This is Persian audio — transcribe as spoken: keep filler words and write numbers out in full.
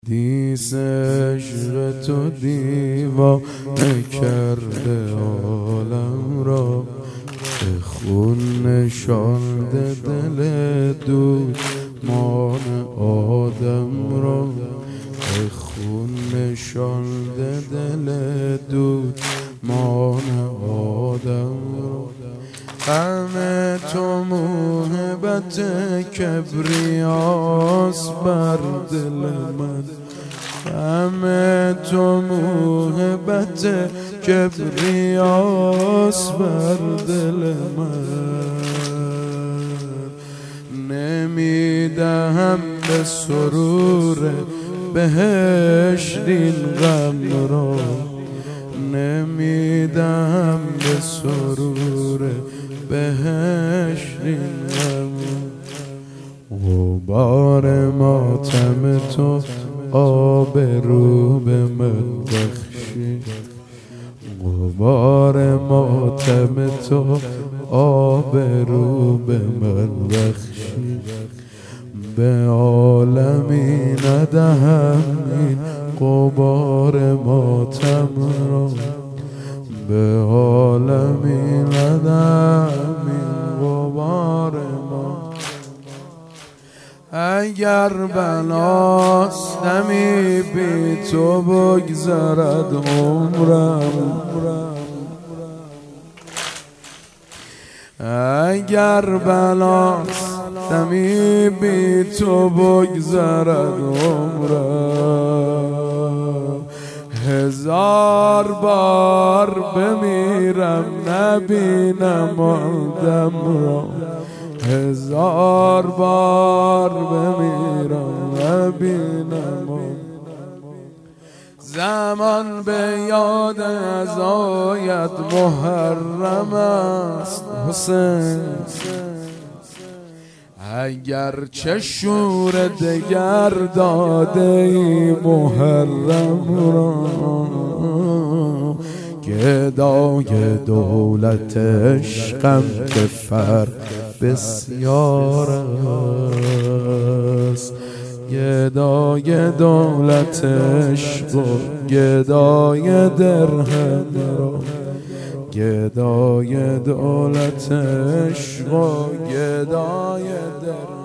دیس عشق تو دیوانه کرده عالم را، به خون نشانده دل دودمان آدم را، به خون نشانده دل دودمان آدم را. همه تو موهبت کبریاست بر دل من، همه تو موهبت کبریاست بر دل من. نمیدهم به سرور بهشت این غم را، نمیدهم به سرور بهشت این غم. غبار ماتم تو آبرو به من بخشید، غبار ماتم تو آبرو به من بخشید. به عالمی ندهم این غبار ماتم را، به عالمی ندهم این غبار ماتم. اگر بلاست دمی بی تو بگذرد عمرم، اگر بلاست دمی بی تو بگذرد عمرم. هزار بار بمیرم نبینم آن دم را، هزار بار بمیرم نبینم آن. زمان به یاد از آید محرم است حسین، اگر چه شور دگر داده ای محرم را. گدای دولت عشقم که فرق بسیار است، گدای دولت عشق و گدای درهم را، گدای دولت عشق و گدای درهم.